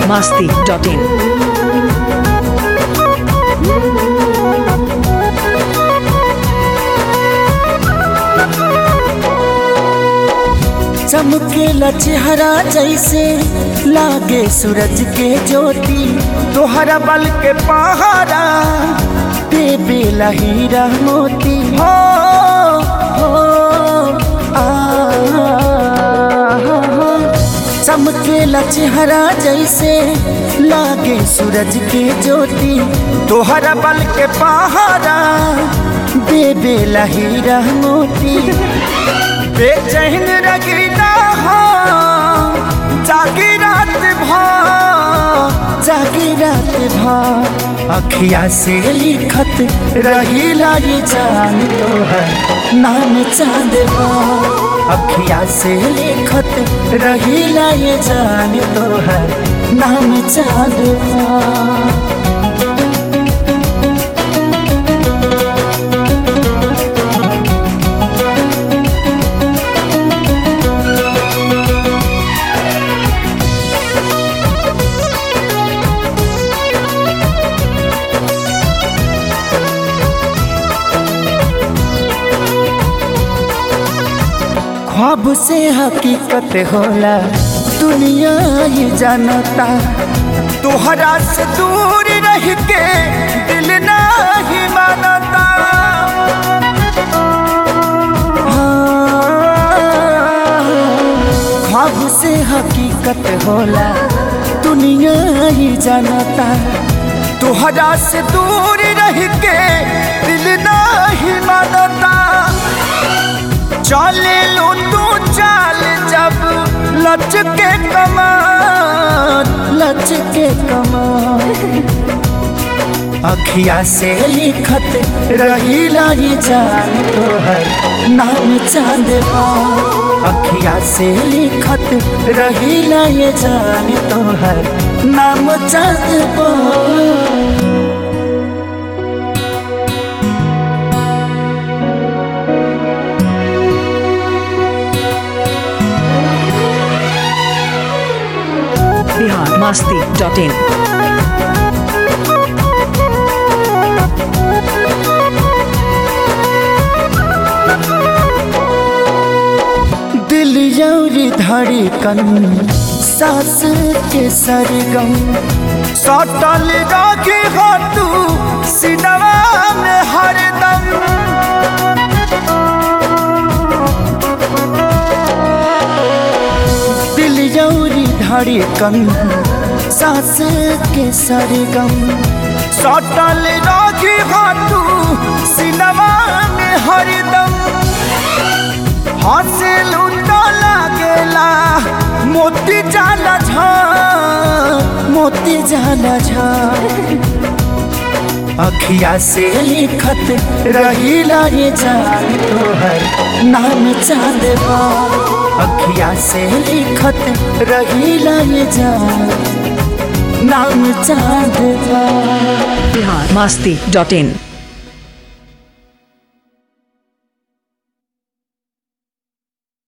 biharmasti.in चमकेला चेहरा जैसे लागे सूरज के ज्योति, तोहरा बल के पहाड़ा देवेला हीरा मोती। हो चमकेला चेहरा जैसे लागे सूरज के ज्योति, तोहरा बल के पहाड़ा देवेला हीरा मोती। बेचैन रगीना हो जागी रात भर अखिया से लिखत रहीला ये जान तोहर नाम चांद अखिया से लिखत रहीला ये जान तोहर नाम चांद ख्वाब से हकीकत होला दुनिया ही जानता, तोहरा से दूर रह के दिल नहीं मानता। ख्वाब से हकीकत होला दुनिया ही जानता, तोहरा से दूर रह के दिल नहीं मानता। चले लो तू चाल जब लचके कमान अखिया से लिखत रहीला ये जान तोहर नाम चांद अखिया से लिखत रहीला ये जान तोहर नाम चांद biharmasti.in दिल यौरी धड़कन सांस के सरगम सटल राखी हो तू सिनवा में हरदम। दिल यौरी धड़कन सांस के सरगम सटल राखी हो तू सिनवा में हरदम। हंसलू तो लागेला मोती जाला झार अखिया से लिखत रहीला ये जान तोहर नाम चांद अखिया से लिखत रहीला ये जान नाम चांद biharmasti.in